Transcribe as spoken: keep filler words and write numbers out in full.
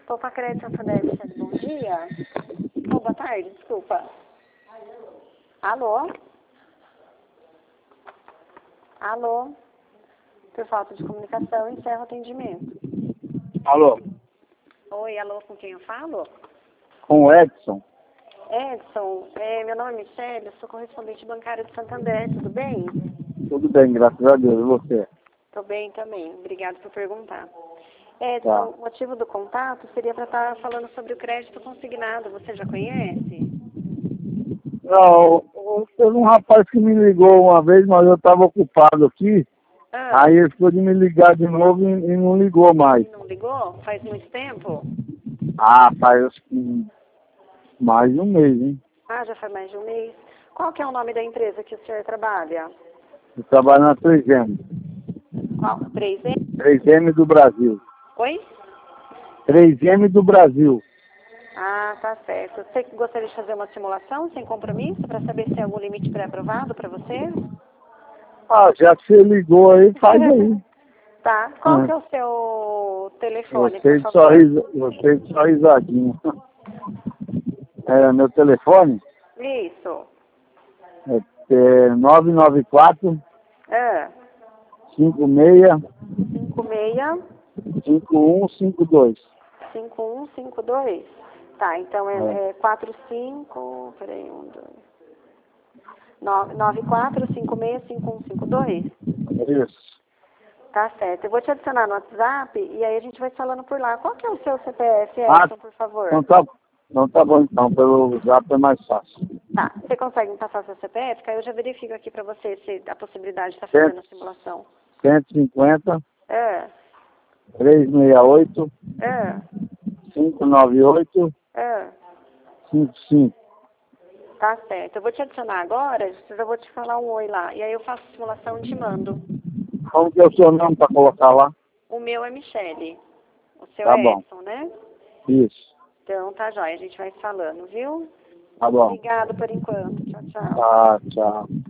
Poupa Crédito Santander, Michele, bom dia. Oh, boa tarde, desculpa. Alô? Alô? Por falta de comunicação, encerro o atendimento. Alô? Oi, alô, com quem eu falo? Com o Edson? Edson, é, meu nome é Michele, eu sou correspondente bancária de Santander, tudo bem? Tudo bem, graças a Deus. E você? Tô bem também, obrigado por perguntar. Edson, Tá. o motivo do contato seria para estar falando sobre o crédito consignado, você já conhece? Não, teve um rapaz que me ligou uma vez, mas eu estava ocupado aqui. Ah, Aí ele ficou de me ligar de novo e, e não ligou mais. não ligou? Faz muito tempo? Ah, faz acho que mais de um mês, hein? Ah, já faz mais de um mês. Qual que é o nome da empresa que o senhor trabalha? Eu trabalho na três M. Qual? três M? três M do Brasil. Oi? três M do Brasil. Ah, tá certo. Você gostaria de fazer uma simulação sem compromisso para saber se é algum limite pré-aprovado para você? Ah, já que você ligou aí, faz aí. Tá. Qual Ah, que é o seu telefone, por Você de só, favor? risa, você de só risadinho. É, meu telefone Isso. é, é nove nove quatro, Ah, cinco seis, cinco seis cinco um cinco dois. cinco um cinco dois. Tá, então É. é, é quatro cinco, peraí, um, dois. nove quatro cinco seis cinco um cinco dois. Isso. Tá certo. Eu vou te adicionar no WhatsApp e aí a gente vai falando por lá. Qual que é o seu C P F, Ah, Edson, por favor? então tá, então tá bom então, pelo zap é mais fácil. Tá. Você consegue me passar seu C P F? Que aí eu já verifico aqui pra você se a possibilidade de estar Cento- fazendo a simulação. cento e cinquenta, É, trezentos e sessenta e oito, é, quinhentos e noventa e oito, é. cinquenta e cinco. Tá certo. Eu vou te adicionar agora, eu já vou te falar um oi lá. E aí eu faço a simulação e te mando. Como que é o seu nome para colocar lá? O meu é Michele. O seu Tá é bom. Edson, né? Isso. Então tá jóia, a gente vai falando, viu? Tá bom. Obrigado por enquanto. Tchau, tchau. Tá, tchau.